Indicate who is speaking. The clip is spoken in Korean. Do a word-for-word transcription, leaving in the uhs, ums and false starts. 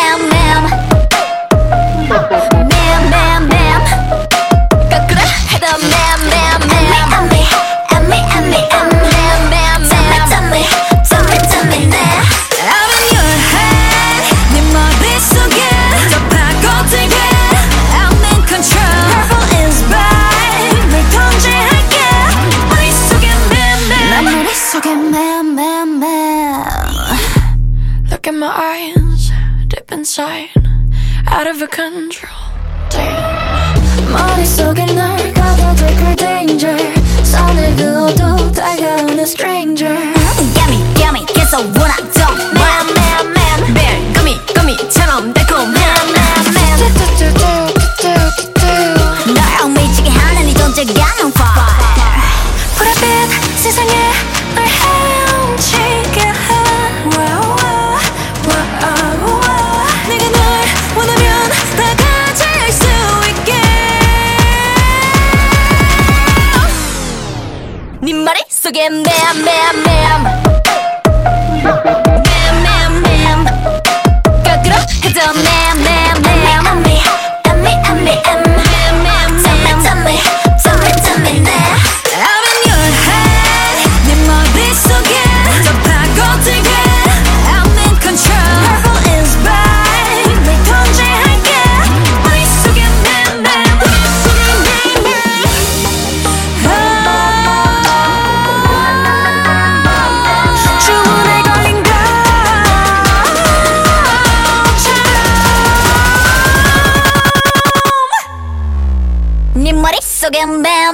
Speaker 1: 맴맴 맴맴맴 거꾸로 해도 맴맴맴 Ammy Ammy Ammy Ammy 맴맴맴 Tell me Tell me Tell me now I'm in your head 네 머릿속에 더 파고들게 I'm in control Purple is bright 널 통제할게 머릿속에 맴맴 난 머릿속에 맴맴맴 Look in my eyes, deep inside, out of control. Damn. 머릿속에 널 가둬둘 그 danger. 선을 그어도 다가오는 stranger. Yummy, yummy, 계속 원한 점. Man, man, man. 매일 꾸미, 꾸미처럼 달콤. Man, man, man. 널 미치게 하는 이 존재가 on fire. 불빛 세상에 널 헤엄치게 해. 네 머릿속에 맴맴맴 맴맴맴 거꾸로 해도 맴맴맴 Ammy Ammy Ammy Ammy 맴맴맴 Tell me Tell me Tell me now I'm in your head 네 머릿속에 더 파고들게 I'm in control Purple is bright 널 통제할게 머릿속에 맴맴 머릿속에 맴맴 네 머릿속에 맴